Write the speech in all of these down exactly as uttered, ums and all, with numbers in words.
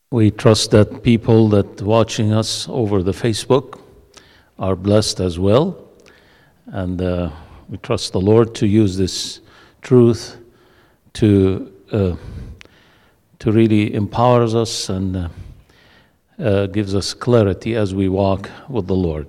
We trust that people that watching us over the Facebook are blessed as well, and uh, we trust the Lord to use this truth to uh, to really empowers us and uh, uh, gives us clarity as we walk with the Lord.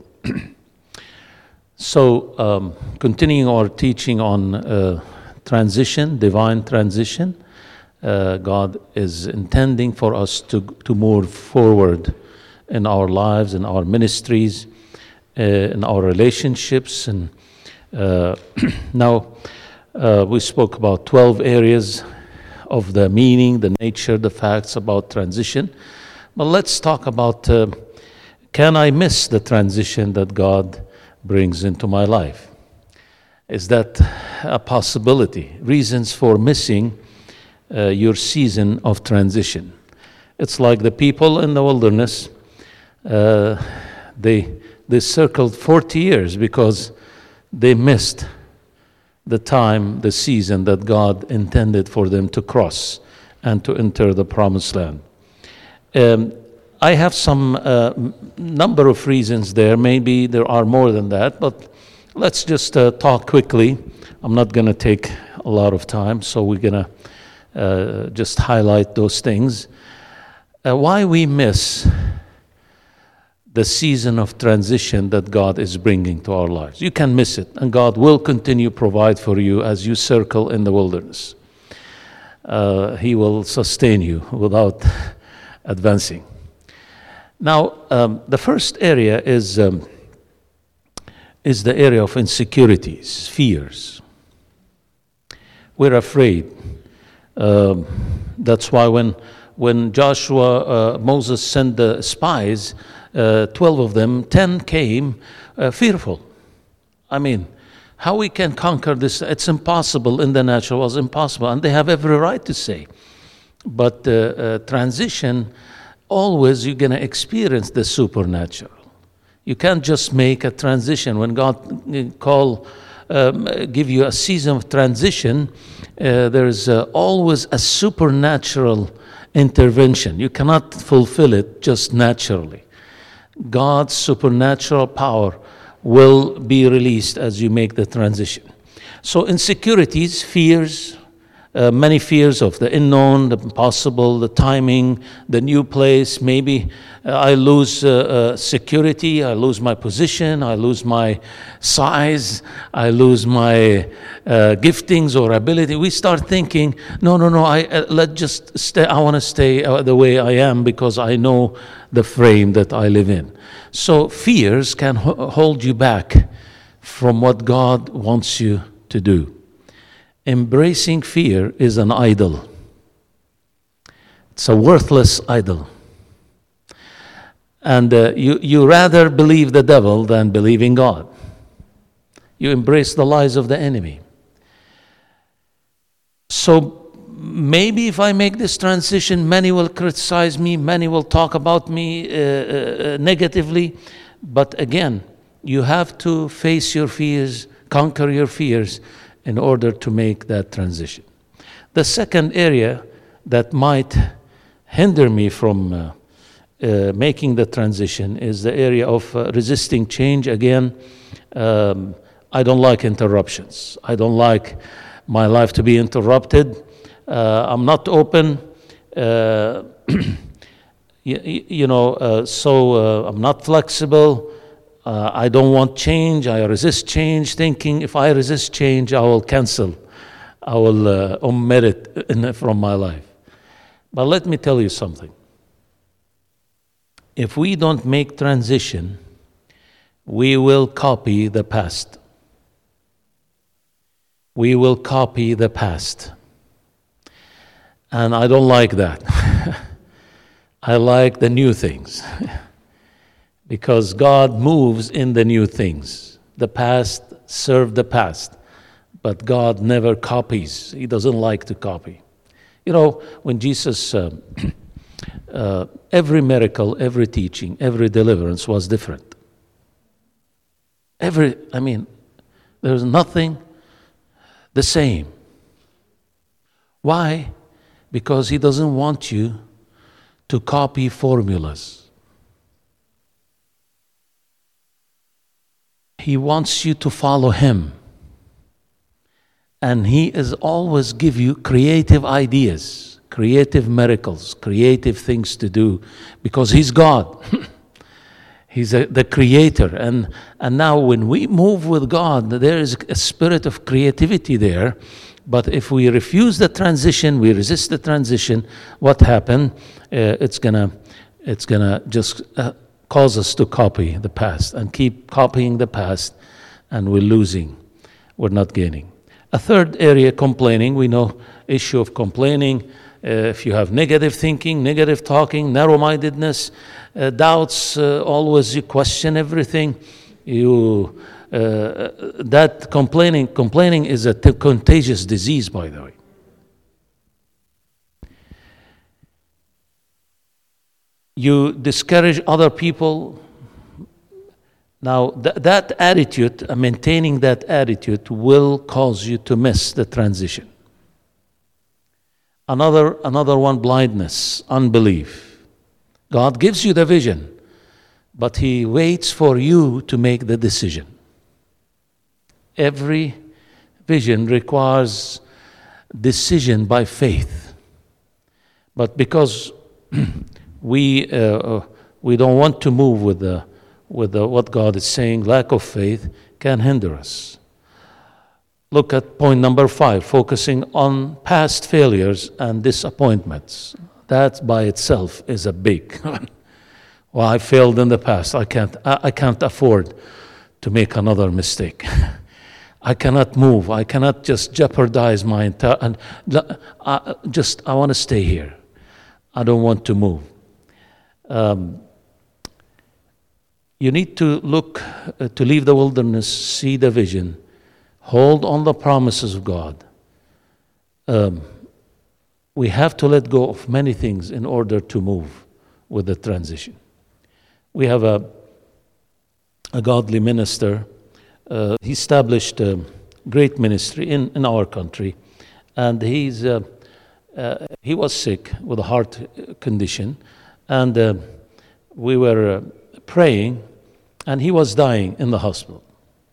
So, um, continuing our teaching on uh, transition, divine transition. Uh, God is intending for us to, to move forward in our lives, in our ministries, uh, in our relationships. And uh, now uh, we spoke about twelve areas of the meaning, the nature, the facts about transition. But let's talk about, uh, can I miss the transition that God brings into my life? Is that a possibility? Reasons for missing Uh, your season of transition. It's like the people in the wilderness, uh, they they circled forty years because they missed the time, the season that God intended for them to cross and to enter the promised land. Um, I have some uh, number of reasons there. Maybe there are more than that, but let's just uh, talk quickly. I'm not going to take a lot of time, so we're going to Uh, just highlight those things. Uh, why we miss the season of transition that God is bringing to our lives. You can miss it, and God will continue to provide for you as you circle in the wilderness. Uh, he will sustain you without advancing. Now, um, the first area is, um, is the area of insecurities, fears. We're afraid. Um, that's why when when Joshua, uh, Moses sent the spies, uh, twelve of them, ten came uh, fearful. I mean, how we can conquer this? It's impossible in the natural. It was impossible, and they have every right to say. But uh, uh, transition, always you're going to experience the supernatural. You can't just make a transition. When God call. Um, give you a season of transition, uh, there's uh, always a supernatural intervention. You cannot fulfill it just naturally. God's supernatural power will be released as you make the transition. So insecurities, fears, uh, many fears of the unknown, the impossible, the timing, the new place. Maybe uh, I lose uh, uh, security, I lose my position, I lose my size, I lose my uh, giftings or ability. We start thinking, no, no, no, I uh, let just stay. I want to stay uh, the way I am because I know the frame that I live in. So fears can ho- hold you back from what God wants you to do. Embracing fear is an idol. It's a worthless idol. And uh, you, you rather believe the devil than believe in God. You embrace the lies of the enemy. So maybe if I make this transition, many will criticize me, many will talk about me uh, uh, negatively. But again, you have to face your fears, conquer your fears in order to make that transition. The second area that might hinder me from uh, uh, making the transition is the area of uh, resisting change. Again, um, I don't like interruptions. I don't like my life to be interrupted. Uh, I'm not open, uh, you, you know, uh, so uh, I'm not flexible. Uh, I don't want change. I resist change, thinking if I resist change, I will cancel. I will uh, omit it in, from my life. But let me tell you something. If we don't make transition, we will copy the past. We will copy the past. And I don't like that. I like the new things. Because God moves in the new things. The past served the past. But God never copies. He doesn't like to copy. You know, when Jesus, uh, uh, every miracle, every teaching, every deliverance was different. Every, I mean, there's nothing the same. Why? Because he doesn't want you to copy formulas. He wants you to follow him. And he is always give you creative ideas, creative miracles, creative things to do, because he's God. He's a, the creator. And, and now when we move with God, there is a spirit of creativity there. But if we refuse the transition, we resist the transition, what happened? Uh, it's gonna, it's gonna just uh, cause us to copy the past and keep copying the past, and we're losing, we're not gaining. A third area, complaining. We know issue of complaining. Uh, if you have negative thinking, negative talking, narrow-mindedness, uh, doubts, uh, always you question everything. You uh, that complaining complaining is a t- contagious disease, by the way. You discourage other people. Now, th- that attitude, uh, maintaining that attitude, will cause you to miss the transition. Another, another one, blindness, unbelief. God gives you the vision, but he waits for you to make the decision. Every vision requires decision by faith. But because we uh, we don't want to move with the with the, what God is saying, lack of faith can hinder us. Look at point number five, focusing on past failures and disappointments. That by itself is a big one. Well, I failed in the past. I can't, I, I can't afford to make another mistake. I cannot move. I cannot just jeopardize my entire, and I just, I want to stay here. I don't want to move. Um, you need to look, uh, to leave the wilderness, see the vision, hold on the promises of God. Um, we have to let go of many things in order to move with the transition. We have a, a godly minister. Uh, he established a great ministry in, in our country, and he's uh, uh, he was sick with a heart condition, and uh, we were uh, praying, and he was dying in the hospital.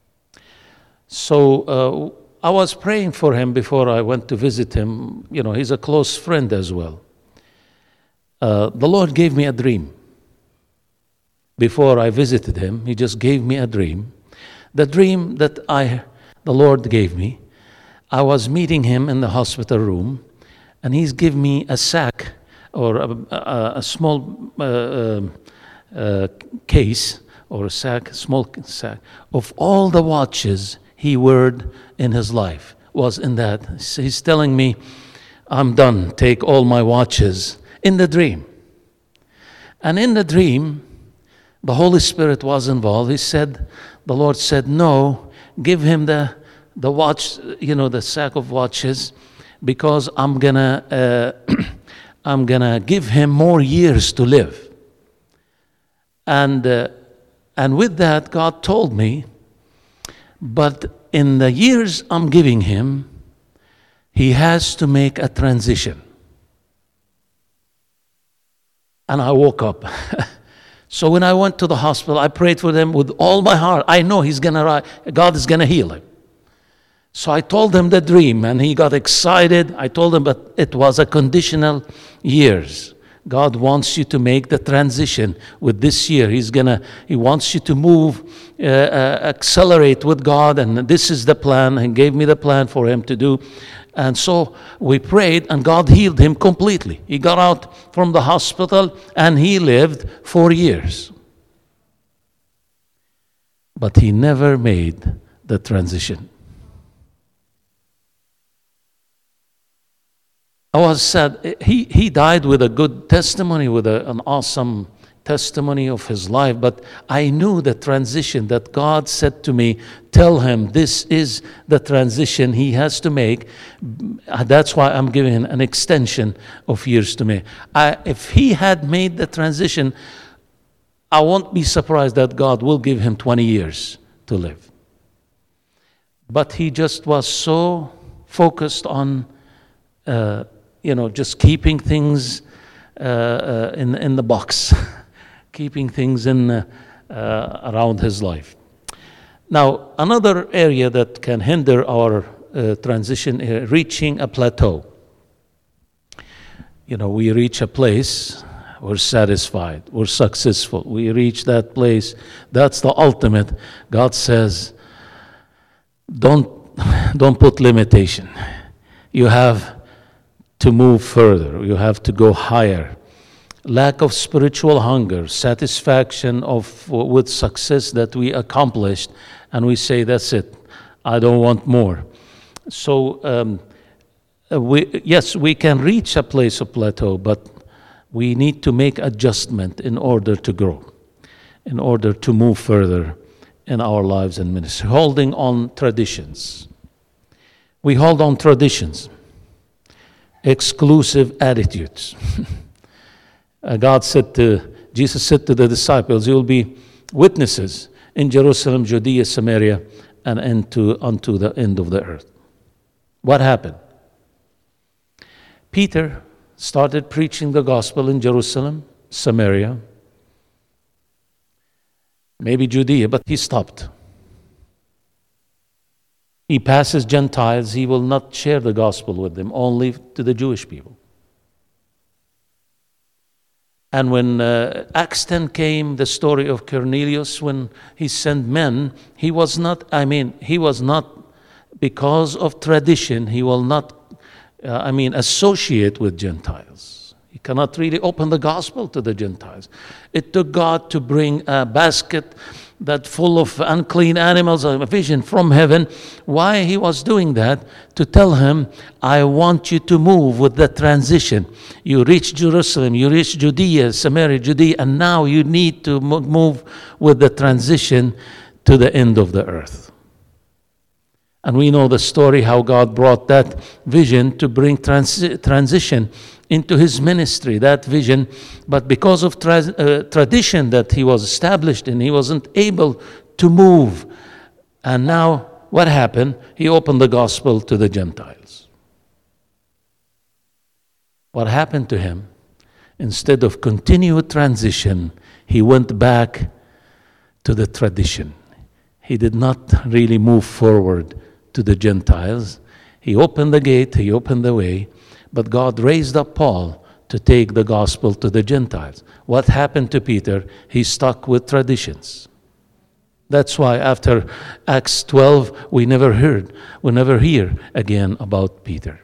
So uh, I was praying for him before I went to visit him. You know, he's a close friend as well. Uh, the Lord gave me a dream. Before I visited him, he just gave me a dream. The dream that I, the Lord gave me, I was meeting him in the hospital room, and he's given me a sack or a, a, a small uh, uh, case or a sack, small sack of all the watches he wore in his life was in that. He's telling me, I'm done, take all my watches, in the dream. And in the dream, the Holy Spirit was involved. He said, the Lord said, no, give him the the watch, you know, the sack of watches, because I'm gonna uh, I'm gonna give him more years to live. And uh, and with that, God told me, but in the years I'm giving him, he has to make a transition. And I woke up. So when I went to the hospital, I prayed for them with all my heart. I know he's gonna, God is gonna heal him. So I told him the dream, and he got excited. I told him, but it was a conditional years. God wants you to make the transition with this year. He's gonna, he wants you to move, uh, uh, accelerate with God, and this is the plan, and gave me the plan for him to do. And so we prayed, and God healed him completely. He got out from the hospital, and he lived four years. But he never made the transition. I was sad. He, he died with a good testimony, with a, an awesome testimony of his life, but I knew the transition that God said to me, tell him this is the transition he has to make. That's why I'm giving him an extension of years to make. I, if he had made the transition, I won't be surprised that God will give him twenty years to live. But he just was so focused on, uh, you know, just keeping things uh, uh, in, in the box, keeping things in uh, uh, around his life. Now, another area that can hinder our uh, transition is reaching a plateau. You know, we reach a place, we're satisfied, we're successful. We reach that place, that's the ultimate. God says, don't, don't put limitation. You have to move further, you have to go higher. Lack of spiritual hunger, satisfaction of with success that we accomplished, and we say, that's it, I don't want more. So, um, we, yes, we can reach a place of plateau, but we need to make adjustment in order to grow, in order to move further in our lives and ministry. Holding on traditions. We hold on traditions, exclusive attitudes. uh, God said to, Jesus said to the disciples, you will be witnesses in Jerusalem, Judea, Samaria, and into, unto the end of the earth. What happened? Peter started preaching the gospel in Jerusalem, Samaria, maybe Judea, but he stopped. He passes Gentiles, he will not share the gospel with them, only to the Jewish people. And when uh, Acts ten came, the story of Cornelius, when he sent men, he was not, I mean, he was not, because of tradition, he will not, uh, I mean, associate with Gentiles. He cannot really open the gospel to the Gentiles. It took God to bring a basket that full of unclean animals, a vision from heaven. Why he was doing that? To tell him, I want you to move with the transition. You reach Jerusalem, you reach Judea, Samaria, Judea, and now you need to move with the transition to the end of the earth. And we know the story how God brought that vision to bring transi- transition into his ministry, that vision. But because of tra- uh, tradition that he was established in, he wasn't able to move. And now, what happened? He opened the gospel to the Gentiles. What happened to him? Instead of continued transition, he went back to the tradition. He did not really move forward to the Gentiles. He opened the gate, he opened the way, but God raised up Paul to take the gospel to the Gentiles. What happened to Peter? He stuck with traditions. That's why after Acts twelve, we never heard, we never hear again about Peter.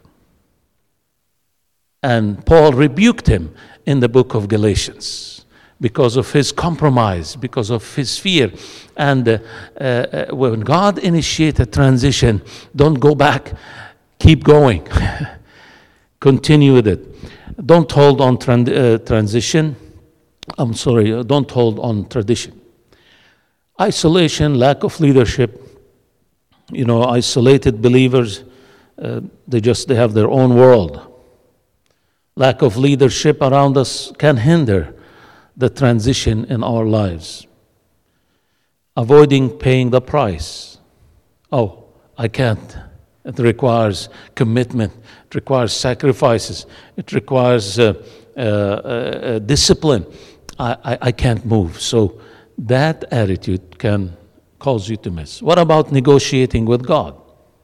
And Paul rebuked him in the book of Galatians because of his compromise, because of his fear. And uh, uh, when God initiated transition, don't go back, keep going. Continue with it. Don't hold on tran- uh, transition. I'm sorry, uh, don't hold on tradition. Isolation, lack of leadership. You know, isolated believers, uh, they just they have their own world. Lack of leadership around us can hinder the transition in our lives. Avoiding paying the price. Oh, I can't. It requires commitment. It requires sacrifices. It requires uh, uh, uh, discipline. I, I, I can't move. So that attitude can cause you to miss. What about negotiating with God?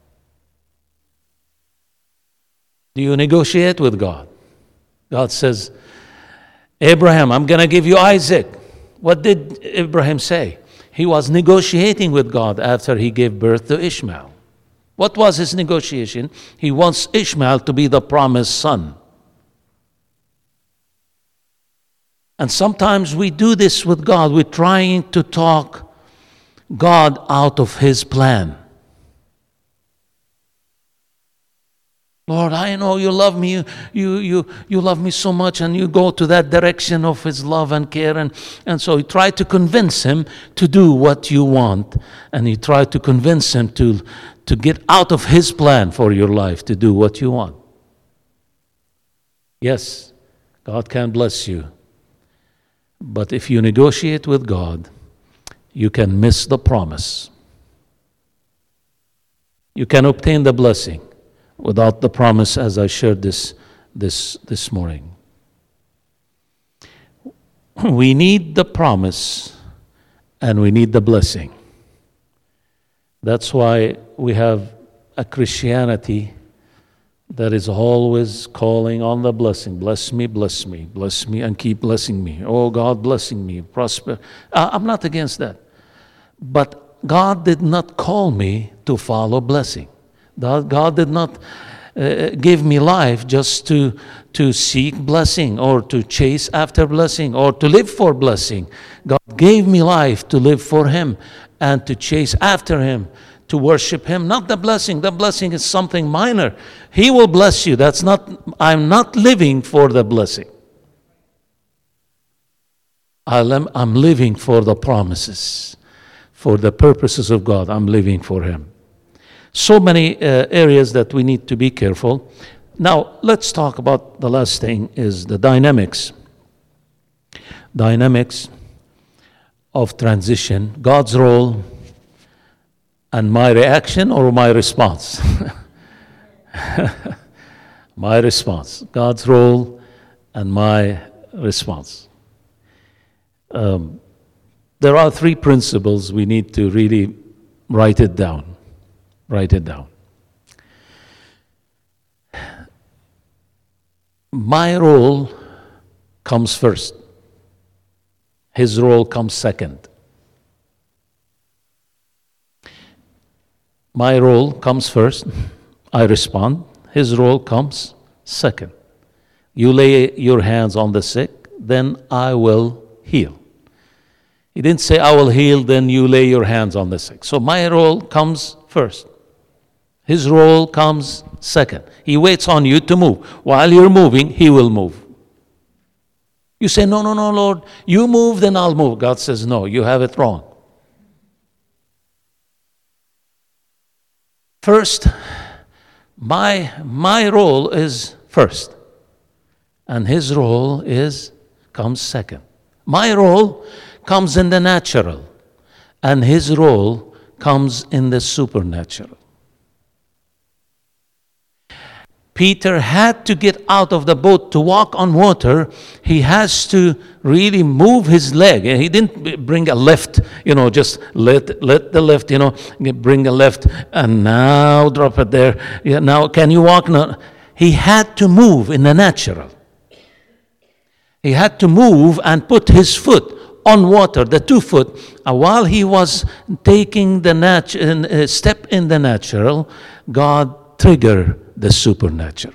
Do you negotiate with God? God says, Abraham, I'm going to give you Isaac. What did Abraham say? He was negotiating with God after he gave birth to Ishmael. What was his negotiation? He wants Ishmael to be the promised son. And sometimes we do this with God. We're trying to talk God out of his plan. Lord, I know you love me, you, you, you, you love me so much, and you go to that direction of his love and care. And, and so you try to convince him to do what you want. And you try to convince him to, to get out of his plan for your life, to do what you want. Yes, God can bless you. But if you negotiate with God, you can miss the promise. You can obtain the blessing without the promise, as I shared this this this morning. we need the promise and we need the blessing. That's why we have a Christianity that is always calling on the blessing. Bless me, bless me, bless me, and keep blessing me. Oh, God blessing me, prosper. Uh, I'm not against that. But God did not call me to follow blessing. God did not uh, give me life just to, to seek blessing or to chase after blessing or to live for blessing. God gave me life to live for Him and to chase after Him, to worship Him. Not the blessing. The blessing is something minor. He will bless you. That's not, I'm not living for the blessing. I'm living for the promises, for the purposes of God. I'm living for Him. So many uh, areas that we need to be careful. Now, let's talk about the last thing is the dynamics. Dynamics of transition, God's role, and my reaction or my response. My response. God's role and my response. Um, there are three principles we need to really write it down. Write it down. My role comes first. His role comes second. My role comes first. I respond. His role comes second. You lay your hands on the sick, then I will heal. He didn't say, I will heal, then you lay your hands on the sick. So my role comes first. His role comes second. He waits on you to move. While you're moving, He will move. You say, no, no, no, Lord, you move, then I'll move. God says, no, you have it wrong. First, my, my role is first, and His role is comes second. My role comes in the natural, and His role comes in the supernatural. Peter had to get out of the boat to walk on water. He has to really move his leg. He didn't bring a left, you know, just let let the left, you know, bring a left and now drop it there. Yeah, now can you walk? No. He had to move in the natural. He had to move and put his foot on water, the two foot. Uh, while he was taking the nat- uh, step in the natural, God triggered the supernatural.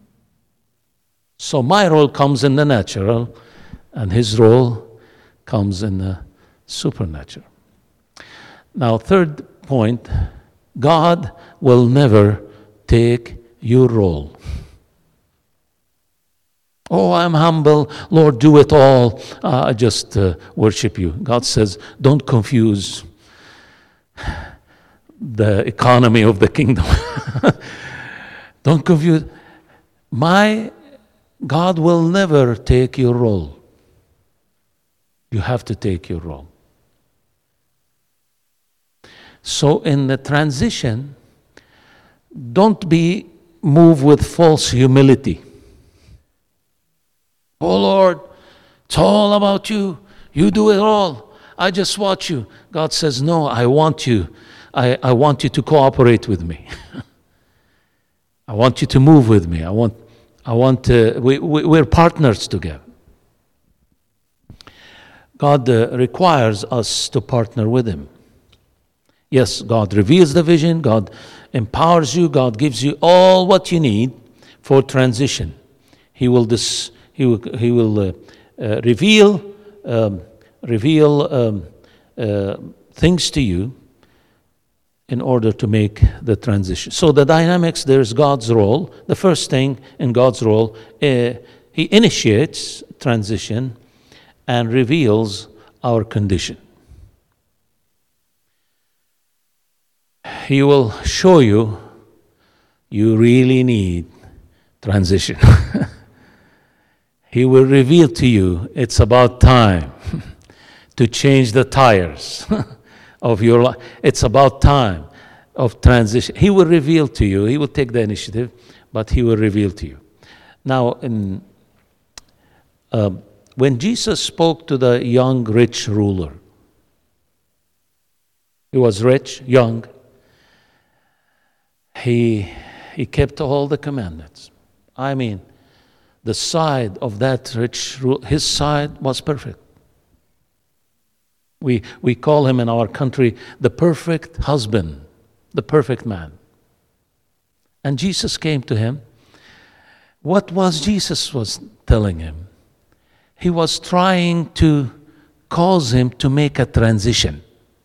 So my role comes in the natural, and His role comes in the supernatural. Now, third point, God will never take your role. Oh, I'm humble. Lord, do it all. Uh, I just uh, worship you. God says, don't confuse the economy of the kingdom. Don't confuse. My God will never take your role. You have to take your role. So in the transition, don't be moved with false humility. Oh Lord, it's all about you. You do it all. I just watch you. God says, no, I want you. I, I want you to cooperate with me. I want you to move with me. I want, I want. Uh, we, we we're partners together. God uh, requires us to partner with Him. Yes, God reveals the vision. God empowers you. God gives you all what you need for transition. He will dis, He will He will uh, uh, reveal um, reveal um, uh, things to you in order to make the transition. So the dynamics, there's God's role. The first thing in God's role, uh, He initiates transition and reveals our condition. He will show you you really need transition. He will reveal to you it's about time to change the tires of your life. It's about time of transition. He will reveal to you. He will take the initiative, but He will reveal to you. Now, in, uh, When Jesus spoke to the young rich ruler, he was rich, young, he, he kept all the commandments. I mean, the side of that rich ruler, his side was perfect. We, we call him in our country the perfect husband, the perfect man. And Jesus came to him. What was Jesus was telling him? He was trying to cause him to make a transition.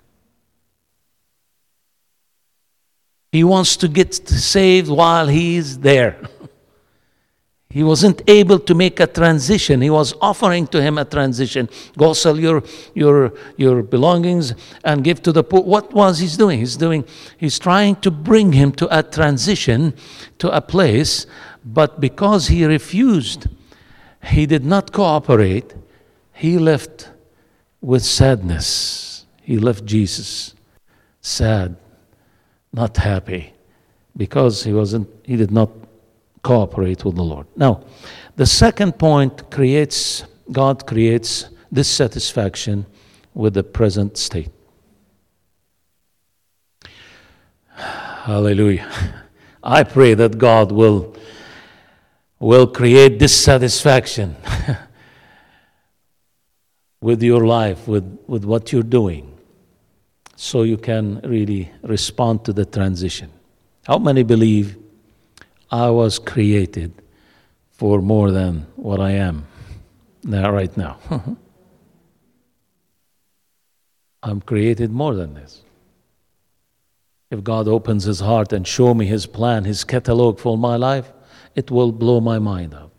He wants to get saved while he is there. He wasn't able to make a transition. He was offering to him a transition. Go sell your your your belongings and give to the poor. What was he doing? He's doing. He's trying to bring him to a transition, to a place. But because he refused, he did not cooperate. He left with sadness. He left Jesus sad, not happy, because he wasn't. He did not cooperate with the Lord. Now, the second point creates, God creates dissatisfaction with the present state. Hallelujah. I pray that God will, will create dissatisfaction with your life, with, with what you're doing, so you can really respond to the transition. How many believe I was created for more than what I am now, right now? I'm created more than this. If God opens his heart and show me his plan, his catalog for my life, it will blow my mind up.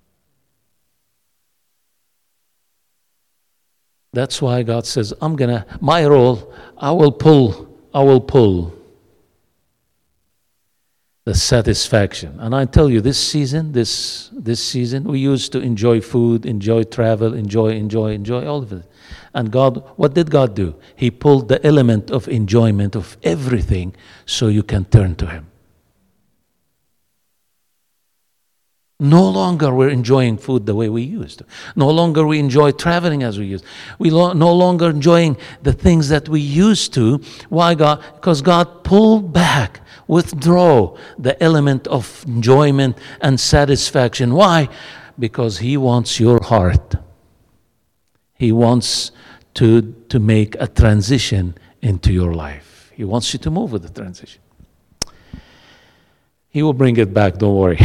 That's why God says, I'm gonna, my role, I will pull, I will pull the satisfaction. And I tell you, this season, this this season, we used to enjoy food, enjoy travel, enjoy, enjoy, enjoy, all of it. And God, what did God do? He pulled the element of enjoyment of everything so you can turn to him. No longer we're enjoying food the way we used to. No longer we enjoy traveling as we used. We lo- no longer enjoying the things that we used to. Why God? Because God pulled back, withdraw the element of enjoyment and satisfaction. Why? Because he wants your heart. He wants to, to make a transition into your life. He wants you to move with the transition. He will bring it back, don't worry.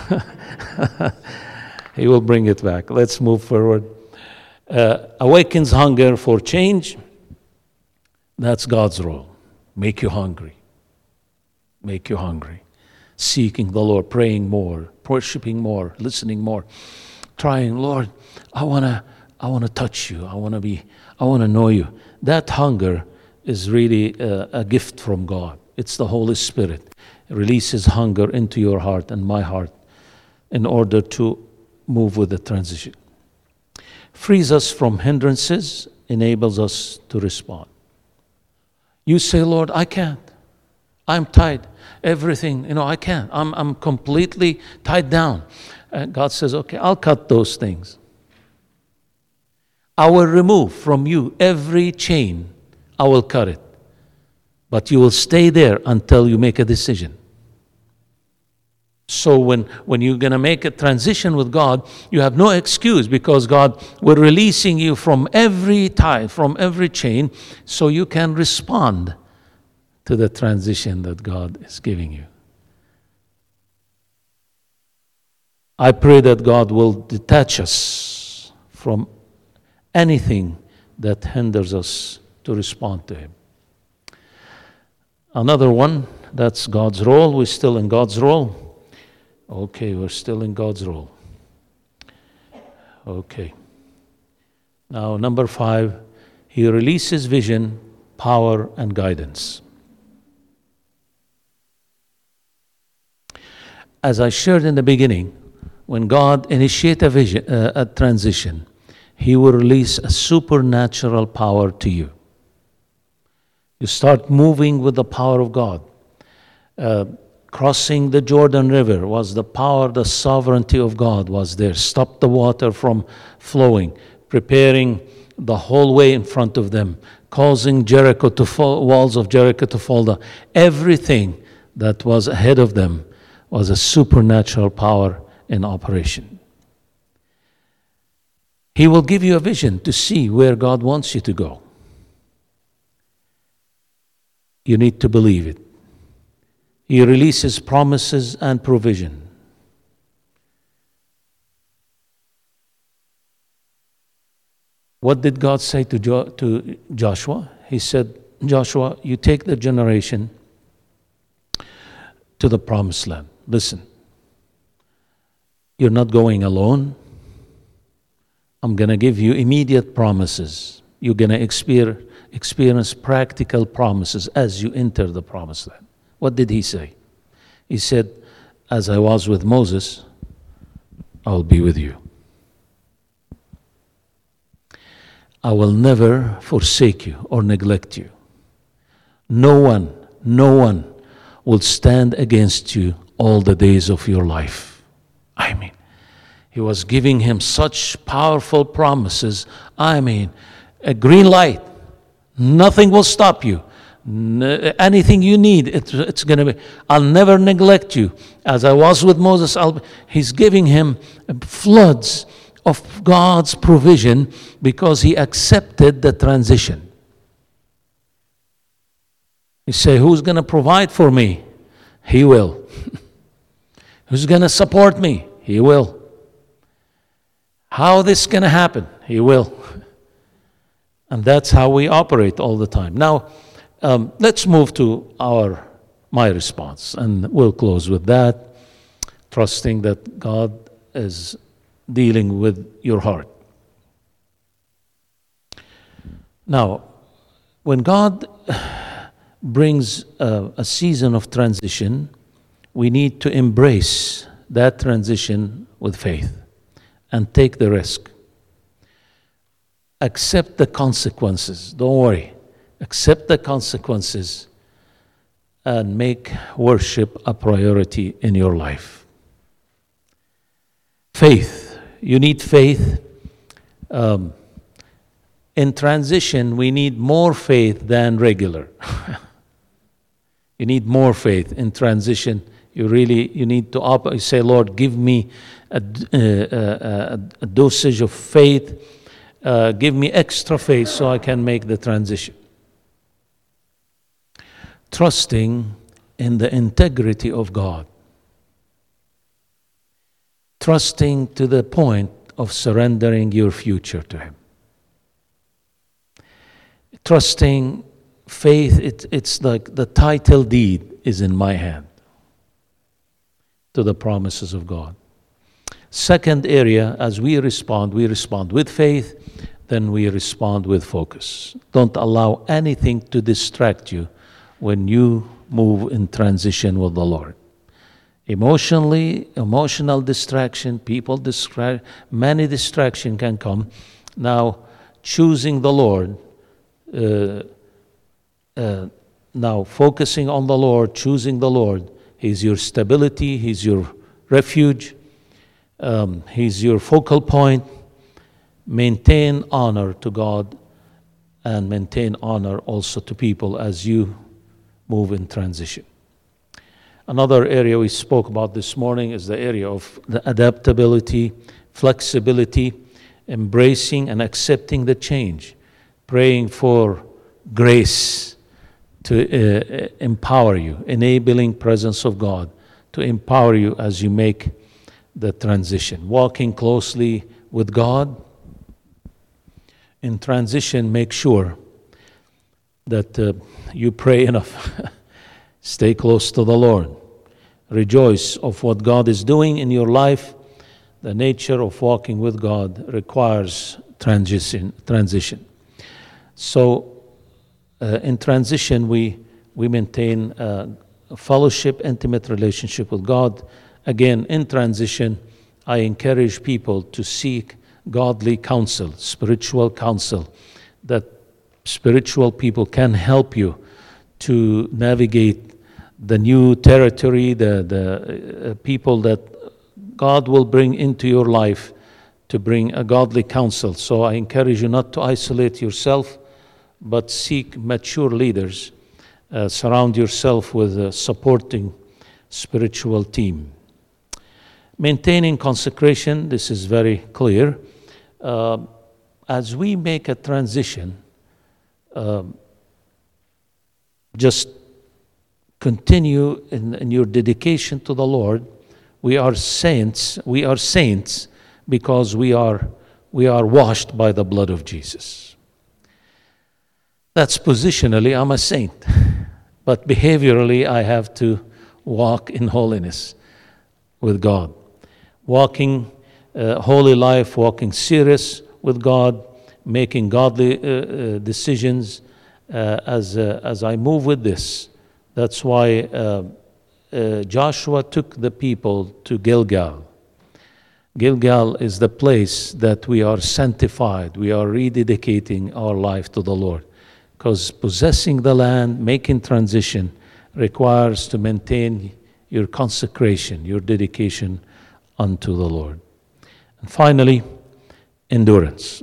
He will bring it back. Let's move forward. Uh, awakens hunger for change. That's God's role. Make you hungry. Make you hungry. Seeking the Lord, praying more, worshiping more, listening more, trying, Lord, I wanna I wanna touch you. I wanna be, I wanna know you. That hunger is really a, a gift from God. It's the Holy Spirit. It releases hunger into your heart and my heart in order to move with the transition. Frees us from hindrances, enables us to respond. You say, Lord, I can't. I'm tied. Everything, you know, I can't. I'm, I'm completely tied down. And God says, okay, I'll cut those things. I will remove from you every chain. I will cut it. But you will stay there until you make a decision. So when, when you're going to make a transition with God, you have no excuse, because God will releasing you from every tie, from every chain, so you can respond to the transition that God is giving you. I pray that God will detach us from anything that hinders us to respond to Him. Another one, that's God's role. We're still in God's role. Okay, we're still in God's role. Okay. Now, number five, He releases vision, power, and guidance. As I shared in the beginning, when God initiates a vision, uh, a transition, He will release a supernatural power to you. You start moving with the power of God. Uh, Crossing the Jordan River was the power, the sovereignty of God was there. Stopped the water from flowing, preparing the whole way in front of them, causing Jericho to fall, walls of Jericho to fall down. Everything that was ahead of them was a supernatural power in operation. He will give you a vision to see where God wants you to go. You need to believe it. He releases promises and provision. What did God say to, jo- to Joshua? He said, Joshua, you take the generation to the promised land. Listen, you're not going alone. I'm going to give you immediate promises. You're going to experience, experience practical promises as you enter the promised land. What did he say? He said, as I was with Moses, I'll be with you. I will never forsake you or neglect you. No one, no one will stand against you all the days of your life. I mean, he was giving him such powerful promises. I mean, a green light. Nothing will stop you. Anything you need, it, it's going to be. I'll never neglect you. As I was with Moses, I'll, he's giving him floods of God's provision because he accepted the transition. You say, who's going to provide for me? He will. Who's going to support me? He will. How this is going to happen? He will. And that's how we operate all the time. Now, um, let's move to our my response, and we'll close with that, trusting that God is dealing with your heart. Now, when God brings a, a season of transition, we need to embrace that transition with faith and take the risk. Accept the consequences. Don't worry. Accept the consequences and make worship a priority in your life. Faith. You need faith. Um, in transition, we need more faith than regular. You need more faith in transition. You really, you need to op- you say, Lord, give me a, a, a, a dosage of faith. Uh, give me extra faith so I can make the transition. Trusting in the integrity of God. Trusting to the point of surrendering your future to Him. Trusting faith, it, it's like the title deed is in my hand to the promises of God. Second area, as we respond, we respond with faith, then we respond with focus. Don't allow anything to distract you when you move in transition with the Lord. Emotionally, emotional distraction, people distract, many distraction can come. Now, choosing the Lord, uh, uh, now focusing on the Lord, choosing the Lord, He's your stability, He's your refuge, um, He's your focal point. Maintain honor to God and maintain honor also to people as you move in transition. Another area we spoke about this morning is the area of the adaptability, flexibility, embracing and accepting the change, praying for grace to uh, empower you, enabling presence of God to empower you as you make the transition. Walking closely with God. In transition, make sure that uh, you pray enough. Stay close to the Lord. Rejoice of what God is doing in your life. The nature of walking with God requires transition. transition. So uh, in transition, we, we maintain uh, a fellowship, intimate relationship with God. Again, in transition, I encourage people to seek godly counsel, spiritual counsel, that spiritual people can help you to navigate the new territory, the, the uh, people that God will bring into your life to bring a godly counsel. So I encourage you not to isolate yourself, but seek mature leaders. Uh, surround yourself with a supporting spiritual team. Maintaining consecration, this is very clear. Uh, as we make a transition, uh, just continue in, in your dedication to the Lord. We are saints. We are saints because we are we are washed by the blood of Jesus. That's positionally, I'm a saint. But behaviorally, I have to walk in holiness with God. Walking uh, holy life, walking serious with God, making godly uh, uh, decisions uh, as, uh, as I move with this. That's why uh, uh, Joshua took the people to Gilgal. Gilgal is the place that we are sanctified. We are rededicating our life to the Lord. Because possessing the land, making transition, requires to maintain your consecration, your dedication unto the Lord. And finally, endurance.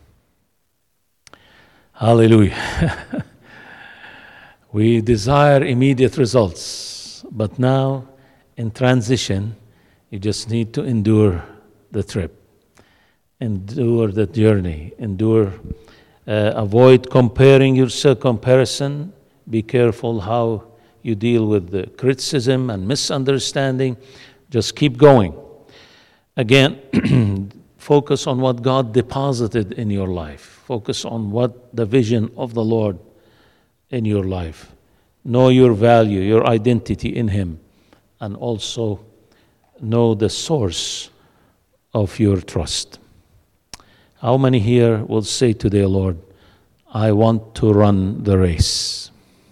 Hallelujah. We desire immediate results, but now in transition, you just need to endure the trip, endure the journey, endure. Uh, avoid comparing yourself, comparison. Be careful how you deal with the criticism and misunderstanding. Just keep going. Again, focus on what God deposited in your life. Focus on what the vision of the Lord in your life. Know your value, your identity in Him, and also know the source of your trust. How many here will say today, Lord, I want to run the race?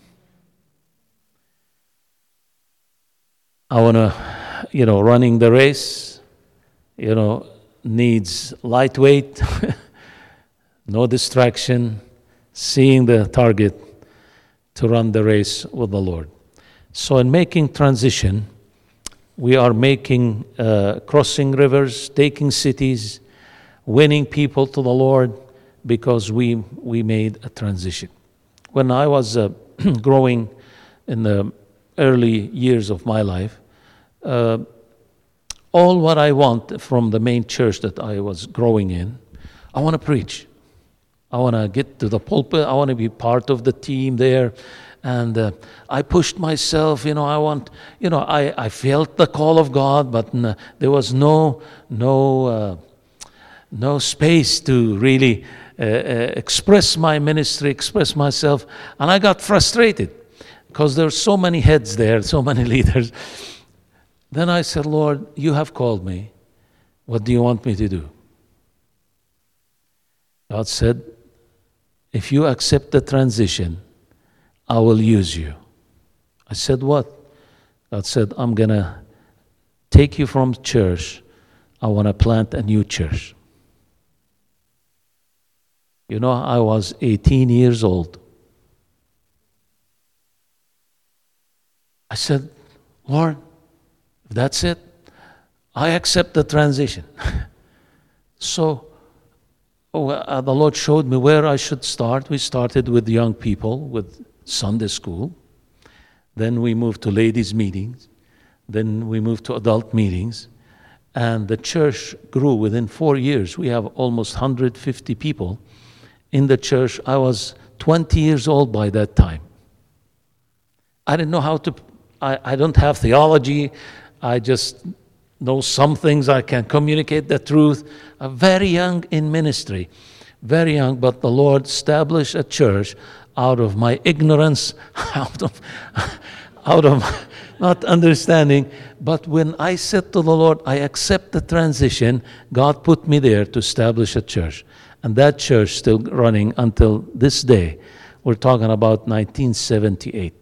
I want to, you know, running the race, you know, needs lightweight, no distraction, seeing the target to run the race with the Lord. So in making transition, we are making, uh, crossing rivers, taking cities, winning people to the Lord because we we made a transition. When I was uh, growing in the early years of my life, uh, all what I want from the main church that I was growing in, I want to preach. I want to get to the pulpit. I want to be part of the team there. And uh, I pushed myself, you know, I want, you know, I, I felt the call of God, but n- there was no, no, uh, no space to really uh, uh, express my ministry, express myself. And I got frustrated because there were so many heads there, so many leaders. Then I said, Lord, you have called me. What do you want me to do? God said, if you accept the transition, I will use you. I said, what? God said, I'm going to take you from church. I want to plant a new church. You know, I was eighteen years old. I said, Lord, if that's it, I accept the transition. So oh, uh, the Lord showed me where I should start. We started with young people, with Sunday school. Then we moved to ladies' meetings. Then we moved to adult meetings. And the church grew within four years. We have almost one hundred fifty people in the church. I was twenty years old by that time. I didn't know how to, I, I don't have theology. I just know some things. I can communicate the truth. I'm very young in ministry, very young, but the Lord established a church out of my ignorance, out of, out of not understanding. But when I said to the Lord, I accept the transition, God put me there to establish a church. And that church still running until this day. We're talking about nineteen seventy-eight.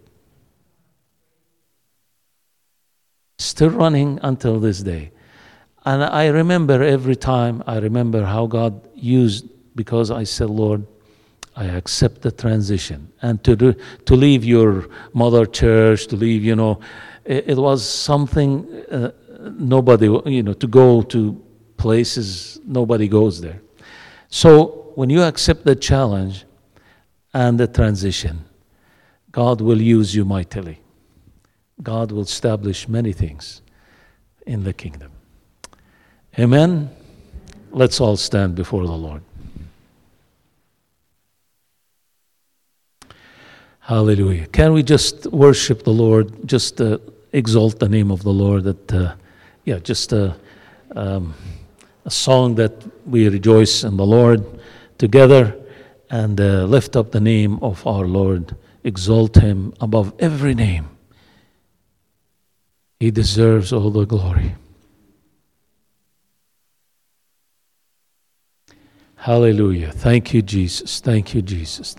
Still running until this day. And I remember every time, I remember how God used, because I said, Lord, I accept the transition. And to do, to leave your mother church, to leave, you know, it, it was something uh, nobody, you know, to go to places nobody goes there. So when you accept the challenge and the transition, God will use you mightily. God will establish many things in the kingdom. Amen. Let's all stand before the Lord. Hallelujah. Can we just worship the Lord, just uh, exalt the name of the Lord, that, uh, yeah, just a, um, a song that we rejoice in the Lord together and uh, lift up the name of our Lord, exalt Him above every name. He deserves all the glory. Hallelujah. Thank you, Jesus. Thank you, Jesus.